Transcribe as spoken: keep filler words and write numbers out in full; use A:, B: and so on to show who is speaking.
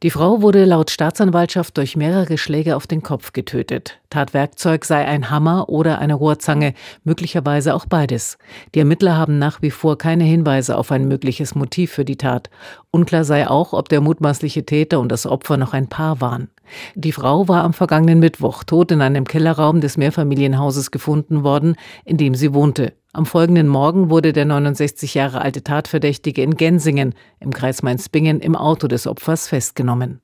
A: Die Frau wurde laut Staatsanwaltschaft durch mehrere Schläge auf den Kopf getötet. Tatwerkzeug sei ein Hammer oder eine Rohrzange, möglicherweise auch beides. Die Ermittler haben nach wie vor keine Hinweise auf ein mögliches Motiv für die Tat. Unklar sei auch, ob der mutmaßliche Täter und das Opfer noch ein Paar waren. Die Frau war am vergangenen Mittwoch tot in einem Kellerraum des Mehrfamilienhauses gefunden worden, in dem sie wohnte. Am folgenden Morgen wurde der neunundsechzig Jahre alte Tatverdächtige in Gensingen im Kreis Mainz-Bingen im Auto des Opfers festgenommen.